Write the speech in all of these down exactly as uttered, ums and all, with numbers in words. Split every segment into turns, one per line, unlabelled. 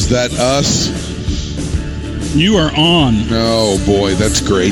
Is that us?
You are on.
Oh, boy, that's great.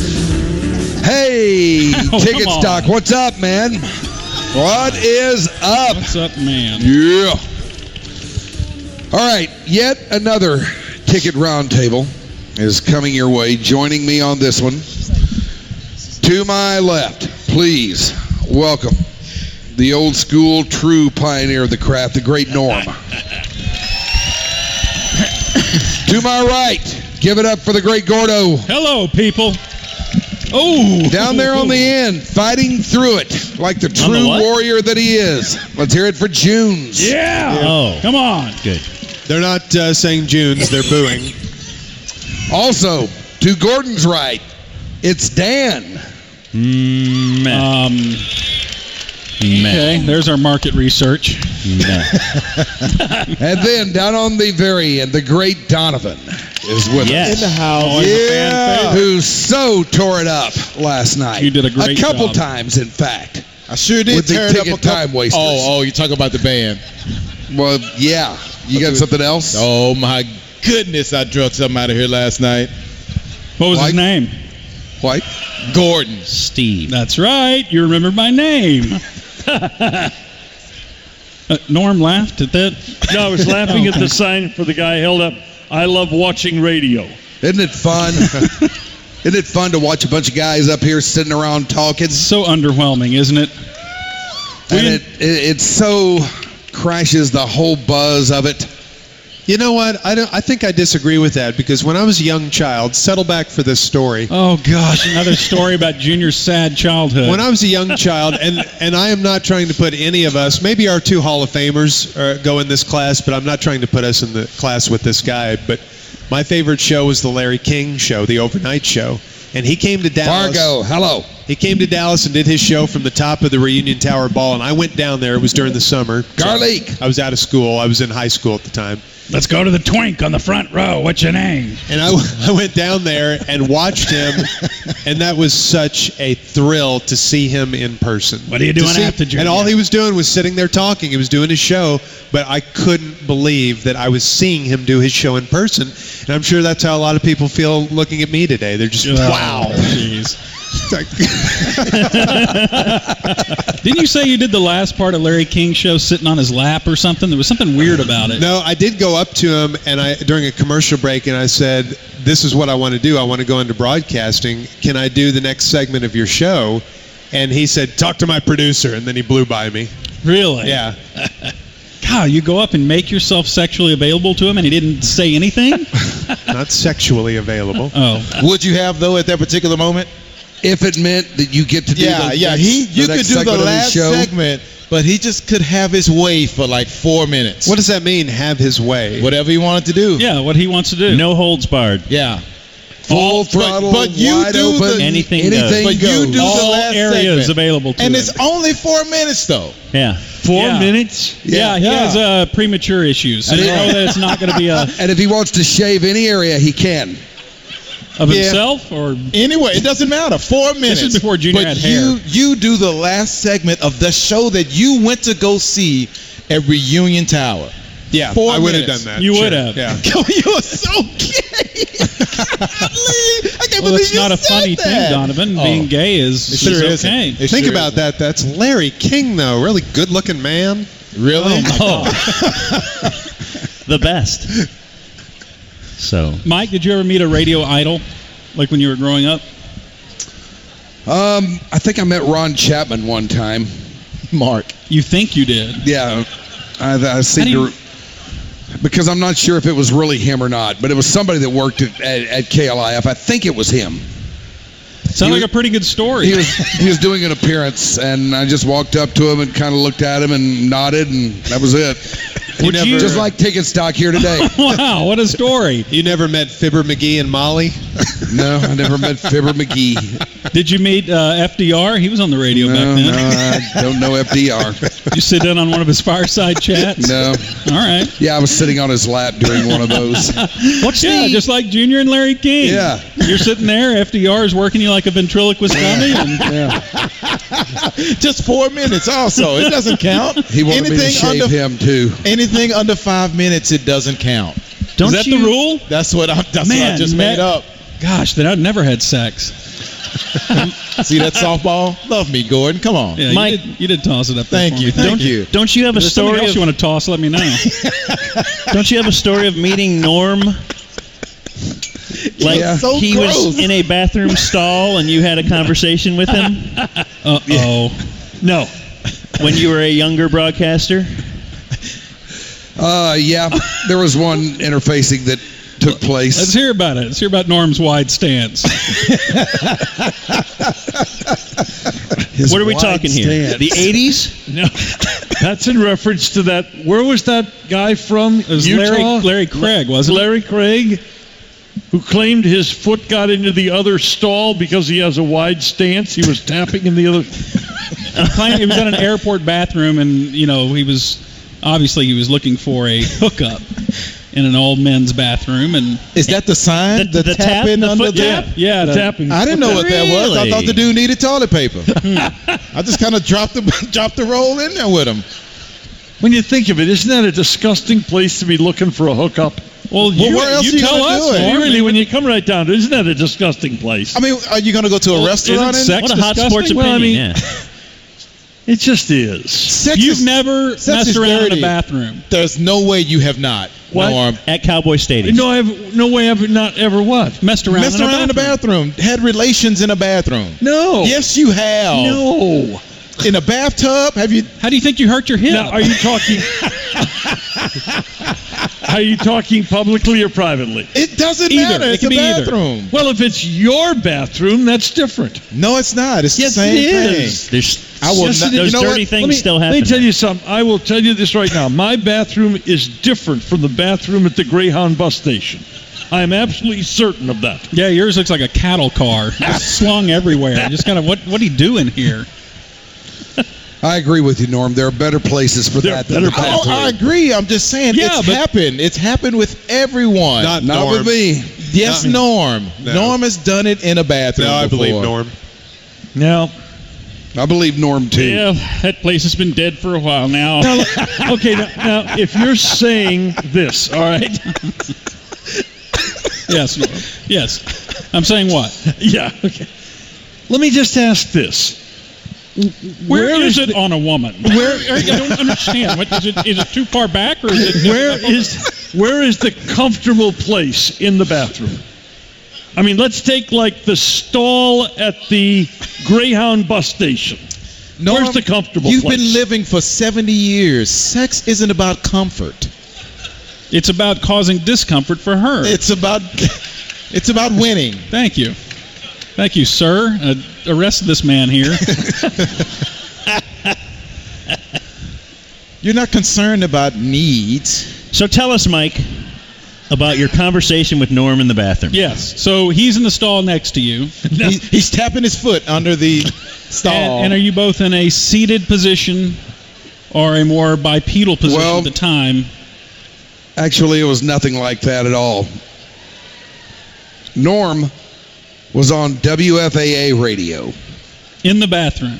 Hey,
Oh,
Ticket
come on.
Stock, what's up, man? What is up?
What's up, man?
Yeah. All right, yet another Ticket Roundtable is coming your way. Joining me on this one, to my left, please welcome the old school, true pioneer of the craft, the great Norm. To my right, give it up for the great Gordo.
Hello, people. Oh,
Down there on the end, fighting through it like the
On the
true
what?
warrior that he is. Let's hear it for Junes.
Yeah.
Oh.
Come on.
Good.
They're not uh, saying Junes, they're booing.
Also, to Gordon's right, it's Dan.
Mm, meh.
Um,
Meh.
okay, there's our market research.
Meh.
And then down on the very end, the great Donovan is with
Yes.
us.
In the house.
Always a fan favorite.
Who so tore it up last night.
You did a great
A couple
job.
times, in fact.
I sure did
With the
tear it up
ticket
a couple.
time wasters.
Oh, oh, you talk about the band.
Well, yeah. You got something else?
Oh my goodness, I drug something out of here last night.
What was
Like-
his name?
White?
Gordon.
Steve.
That's right. You remembered my name. uh, Norm laughed at that.
No, I was laughing
Oh,
at the
okay.
sign for the guy held up, I love watching radio.
Isn't it fun? Isn't it fun to watch a bunch of guys up here sitting around talking?
It's so underwhelming, isn't it?
And
We-
it, it, it so crashes the whole buzz of it.
You know what? I don't. I think I disagree with that because when I was a young child, settle back for this story.
Oh, gosh, another story about Junior's sad childhood.
When I was a young child, and and I am not trying to put any of us, maybe our two Hall of Famers uh, go in this class, but I'm not trying to put us in the class with this guy. But my favorite show was the Larry King show, the overnight show. And he came to Dallas.
Fargo, hello.
He came to Dallas and did his show from the top of the Reunion Tower Ball, and I went down there. It was during the summer. So
Garlic.
I was out of school. I was in high school at the time.
Let's go to the Twink on the front row. What's your name?
And I, I went down there and watched him, and that was such a thrill to see him in person.
What are you
To
doing
see-
after Junior?
And all he was doing was sitting there talking. He was doing his show, but I couldn't believe that I was seeing him do his show in person. And I'm sure that's how a lot of people feel looking at me today. They're just,
Oh,
wow.
Jeez.
It's like-
Didn't you say you did the last part of Larry King's show sitting on his lap or something? There was something weird about it.
No, I did go up to him and I during a commercial break, and I said, "This is what I want to do. I want to go into broadcasting. Can I do the next segment of your show?" And he said, "Talk to my producer." And then he blew by me.
Really?
Yeah.
God, you go up and make yourself sexually available to him and he didn't say anything?
Not sexually available.
Oh.
Would you have though at that particular moment?
If it meant that you get to do
Yeah,
the
yeah.
next,
He, you
the
could
next
do the
segment of his
last
show.
segment, but he just could have his way for like four minutes.
What does that mean? Have his way.
Whatever he wanted to do.
Yeah, what he wants to do.
No holds barred.
Yeah.
Full
But-
throttle,
but you
wide
do
open,
the-
Anything
anything
But
goes.
you do the
All
last
areas
segment.
available to
And
him.
it's only four minutes though.
Yeah.
Four
Yeah.
minutes?
Yeah, he
Yeah.
has uh, premature issues. So
And
you
he-
know that it's not going to be a
And if he wants to shave any area, he can.
of
Yeah.
himself or
Anyway, it doesn't matter. Four minutes.
is before Junior
but
had
you,
hair.
you do the last segment of the show that you went to go see at Reunion Tower.
Yeah,
Four
I would have
minutes.
done that.
You
Sure.
would have.
Yeah.
You're so gay. I can't
well,
believe
it's
you
not a
said
funny
that.
thing, Donovan.
Oh.
Being gay is,
It
is
sure isn't.
okay.
It
Think
sure
about
isn't.
that. That's Larry King, though. Really good-looking man.
Really?
Oh. The best. So.
Mike, did you ever meet a radio idol, like when you were growing up?
Um, I think I met Ron Chapman one time.
Mark.
You think you did?
Yeah, I, I seem
How do you-
to. Because I'm not sure if it was really him or not, but it was somebody that worked at, at, at K L I F. I think it was him.
Sounds
He
like a pretty good story.
He was he was doing an appearance, and I just walked up to him and kind of looked at him and nodded, and that was it.
You never,
Just like ticket stock here today.
Wow, what a story.
you never met Fibber McGee and Molly?
No, I never met Fibber McGee.
Did you meet uh, F D R? He was on the radio
No,
back then.
no, I don't know F D R.
Did you sit in on one of his fireside chats?
No.
All right.
Yeah, I was sitting on his lap during one of those.
What's yeah, just like Junior and Larry King.
Yeah.
You're sitting there, F D R is working you like a ventriloquist dummy. And
Yeah.
Just four minutes also. It doesn't count.
He wanted me to shave
under,
him, too.
Anything under five minutes, it doesn't count.
Don't
Is that
you,
the rule?
That's what I. That's
Man,
what I just
Matt-
made up.
Gosh, then I've never had sex.
See that softball? Love me, Gordon. Come on.
Yeah,
Mike-
you did, you did toss it up there.
Thank
for
you.
me.
Thank
Don't
you.
Don't you have a
If there's something
story
else
of,
you want to toss, let me know.
Don't you have a story of meeting Norm? Like
Yeah.
So
he
gross.
was in a bathroom stall and you had a conversation with him
Uh-oh.
No.
when you were a younger broadcaster?
Uh, yeah, there was one interfacing that took place.
Let's hear about it. Let's hear about Norm's wide stance.
His
What are we
wide
talking here?
stance.
The eighties?
No. That's in reference to that. Where was that guy from?
It was
Utah?
Larry, Larry Craig, wasn't it?
Larry Craig, who claimed his foot got into the other stall because he has a wide stance. He was tapping in the other.
He was in an airport bathroom, and you know he was obviously he was looking for a hookup in an all men's bathroom, and
Is that the sign?
The- the tap,
tapping
the
under
foot
the-
tap?
yeah,
The
the-
tapping.
I didn't know what that was. I
Really?
thought the dude needed toilet paper. I just kind of dropped the dropped the roll in there with him.
When you think of it, isn't that a disgusting place to be looking for a hookup?
Well, you,
where else
you
are you
tell
gonna
us.
do it?
Norm.
Really, when you come right down to it, isn't that a disgusting place?
I mean, are you going to go to a
Well,
restaurant?
isn't
and-
sex
What a hot
disgusting?
sports
Well, I
opinion,
mean-
yeah.
It just is.
Sex
You've
is-
never
sex
messed
is
around in
dirty.
a bathroom.
There's no way you have not.
What?
Norm.
At Cowboy Stadium.
No, I've no way I've not ever what?
Messed around,
Messed
in, a
around in the
bathroom.
bathroom. Had relations in a bathroom.
No.
Yes, you have.
No.
In a bathtub? Have you?
How do you think you hurt your hip?
Now, are you talking? Are you talking publicly or privately?
It doesn't
Either.
matter.
It
It's
can
a
be either.
bathroom.
Well, if it's your bathroom, that's different.
No, it's not. It's
Yes,
the same
it
thing.
is.
There's
I will
Yes,
not.
it is.
those
you know
dirty
what?
things
Let me,
still
let
happen.
me tell you something. I will tell you this right now. My bathroom is different from the bathroom at the Greyhound bus station. I am absolutely certain of that.
Yeah, yours looks like a cattle car, just slung everywhere. Just kind of what what are you doing here?
I agree with you, Norm. There are better places for
There
that
are
than the
better
Oh,
bathroom.
I agree. I'm just saying
Yeah,
it's
but-
happened. It's happened with everyone.
Not
Not
Norm.
with me.
yes,
Not-
Norm.
No.
Norm has done it in a bathroom.
No, I
before.
believe Norm.
Now,
I believe Norm too.
Yeah, that place has been dead for a while now.
now okay, now, now if you're saying this, all right?
Yes, Norm. Yes. I'm saying what?
Yeah, okay. Let me just ask this.
Where,
Where
is,
is
it on a woman? Where I don't understand. What, is it? Is it too far back or is it?
Where is where is the comfortable place in the bathroom? I mean, let's take like the stall at the Greyhound bus station.
Norm,
Where's the comfortable
You've
place?
been living for seventy years. Sex isn't about comfort.
It's about causing discomfort for her.
It's about it's about winning.
Thank you. Thank you, sir. Uh, arrest this man here.
You're not concerned about needs.
So tell us, Mike, about your conversation with Norm in the bathroom.
Yes. So he's in the stall next to you.
He, he's tapping his foot under the stall.
And, and are you both in a seated position or a more bipedal position
Well-
at the time?
Actually, it was nothing like that at all. Norm was on W F A A radio,
In the bathroom.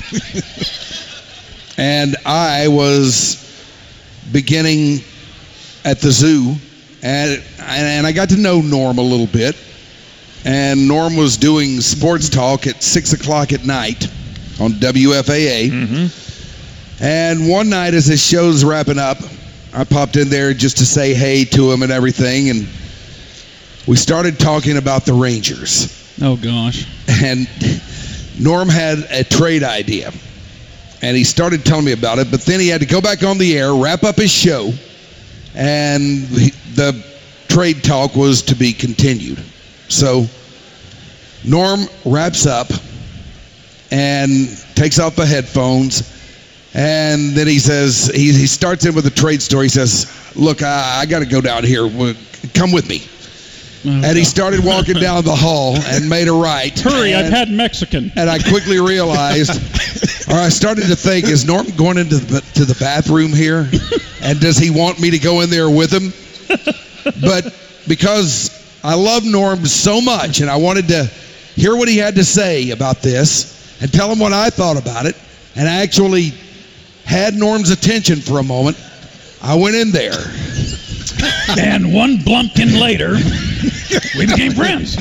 and I was beginning at the zoo, and and I got to know Norm a little bit. And Norm was doing sports talk at six o'clock at night on W F A A.
Mm-hmm.
And one night, as his show's wrapping up, I popped in there just to say hey to him and everything, and we started talking about the Rangers.
Oh, gosh.
And Norm had a trade idea, and he started telling me about it, but then he had to go back on the air, wrap up his show, and he, the trade talk was to be continued. So Norm wraps up and takes off the headphones, and then he says, he, he starts in with a trade story. He says, look, I, I got to go down here. Come with me.
Oh,
And he started walking down the hall and made a right.
Hurry,
and,
I've had Mexican.
And I quickly realized, or I started to think, is Norm going into the, to the bathroom here? And does he want me to go in there with him? But because I love Norm so much and I wanted to hear what he had to say about this and tell him what I thought about it, and I actually had Norm's attention for a moment, I went in there.
And one blumpkin later, we became friends.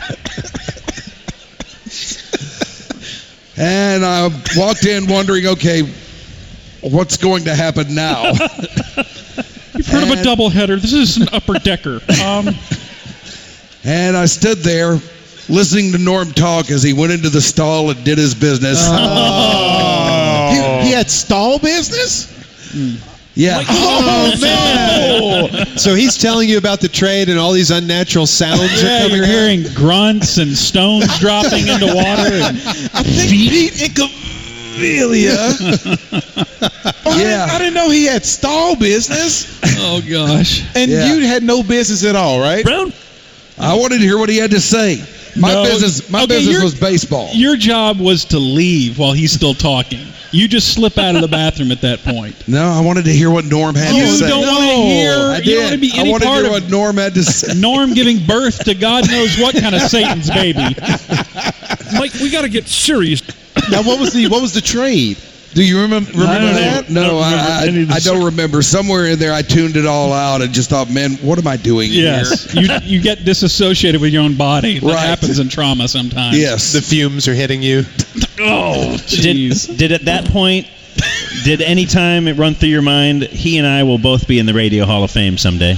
And I walked in wondering, okay, what's going to happen now?
You've heard of a
And-
doubleheader. This is an upper decker. Um,
And I stood there listening to Norm talk as he went into the stall and did his business.
Oh. He, he had stall business?
Yeah.
Oh, man.
So he's telling you about the trade and all these unnatural sounds are
yeah,
coming
you're
out?
hearing grunts and stones dropping into water. And
I think Pete Incaviglia. Oh, I,
Yeah.
didn't, I didn't know he had stall business.
oh gosh.
And
Yeah.
you had no business at all, right?
Brown?
I wanted to hear what he had to say. My
No.
business, my
Okay,
business
you're-
was baseball.
Your job was to leave while he's still talking. You just slip out of the bathroom at that point.
No, I wanted to hear what Norm had
You
to say.
don't want to
I
hear.
did.
You don't want to be
I
any
wanted to
part
hear
of
what Norm had to say.
Norm giving birth to God knows what kind of Satan's baby.
Mike, we got to get serious.
Now, what was the what was the trade? Do you remember, remember
don't
that?
No,
Don't remember
I,
any of
I,
the
I don't
sec-
remember. Somewhere in there, I tuned it all out and just thought, man, what am I doing
Yes, you you get disassociated with your own body. That
Right.
happens in trauma sometimes.
here? Yes.
The fumes are hitting you.
Oh,
Jeez.
Did, did at that point, did any time it run through your mind, he and I will both be in the Radio Hall of Fame someday?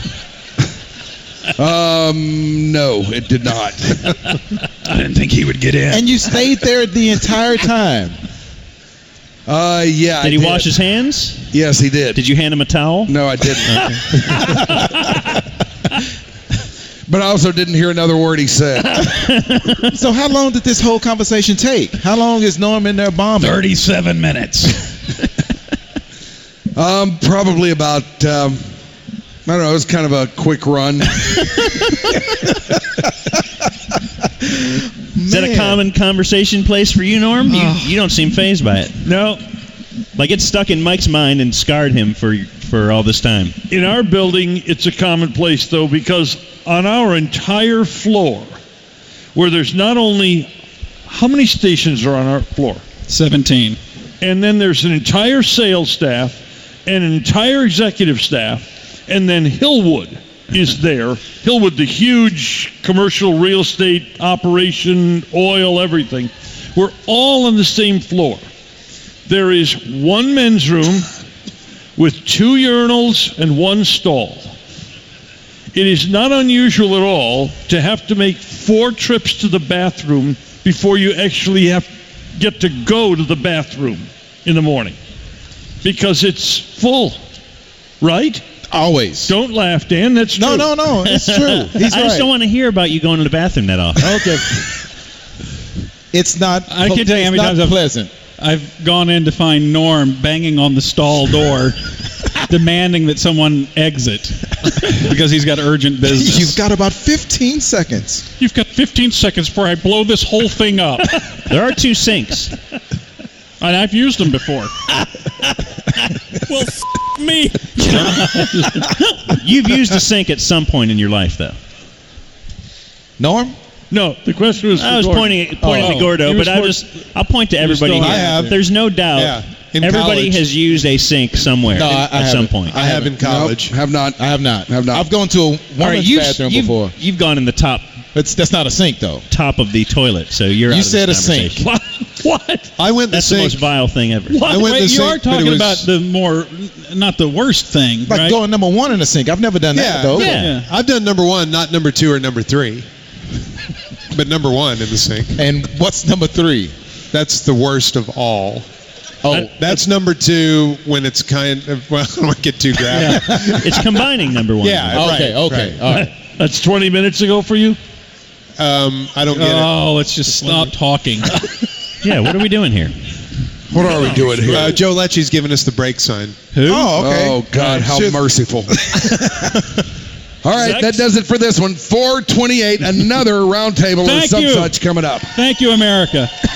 Um, no, it did not.
I didn't think he would get in.
And you stayed there the entire time.
Uh, yeah.
Did
I
he wash his hands?
Yes, he did.
Did you hand him a towel?
No, I didn't. But I also didn't hear another word he said.
So how long did this whole conversation take? How long is Norm in there bombing?
Thirty-seven minutes.
Um, probably about. Um, I don't know. It was kind of a quick run.
Is that a
Man.
common conversation place for you, Norm? You, you don't seem fazed by it.
no.
Like it's stuck in Mike's mind and scarred him for for all this time.
In our building, it's a common place, though, because on our entire floor, where there's not only how many stations are on our floor,
Seventeen.
and then there's an entire sales staff and an entire executive staff, and then Hillwood is there. Hillwood, the huge commercial real estate operation, oil, everything. We're all on the same floor. There is one men's room with two urinals and one stall. It is not unusual at all to have to make four trips to the bathroom before you actually have get to go to the bathroom in the morning, because it's full, right?
Always.
Don't laugh, Dan. That's true.
No, no, no. It's true. He's
I
right.
just don't want to hear about you going to the bathroom that often.
Okay. It's not.
I can't tell you how
it's
many
not
times I've-
pleasant.
I've gone in to find Norm banging on the stall door, demanding that someone exit because he's got urgent business.
You've got about fifteen seconds.
You've got fifteen seconds before I blow this whole thing up.
There are two sinks.
And I've used them before. Well, f- me.
You've used a sink at some point in your life, though.
Norm?
No, the question was.
I was
for Gordon.
pointing pointing
Oh,
to Gordo,
he was
but I'll
for-
just I'll point to everybody
still
here.
I have.
There's no doubt.
Yeah, in
everybody
college.
has used a sink somewhere
No, I- I
at some
haven't.
point.
I have in college.
Nope, have not.
I have not.
Have not.
I've gone to a woman's
All right, you've,
bathroom
you've,
before.
you've gone in the top
It's, that's not a sink, though.
top of the toilet, so you're
You
out of
said
this
a sink.
conversation.
What? What?
I went the
That's the
sink.
most vile thing ever.
What?
I went
Wait,
the
you
sink,
are
but it
talking
was-
about the more, not the worst thing,
Like
right?
going number one in a sink. I've never done that,
Yeah,
though.
yeah.
Yeah.
I've done number one, not number two or number three, but number one in the sink.
And what's number three?
That's the worst of all.
Oh,
That's number two when it's kind of, well, I don't want to get too graphic.
It's combining number one.
Yeah.
okay,
right,
okay.
right.
All right.
That's twenty minutes ago for you?
Um, I don't get it.
Oh, let's just stop talking.
Yeah, what are we doing here?
What are we doing here?
Uh, Joe Lecce's giving us the break sign.
Who?
Oh, okay.
Oh, God, how
Should-
merciful. All right,
Sex?
that does it for this one. four twenty-eight, another roundtable or
Thank
some
you.
such coming up.
Thank you, America.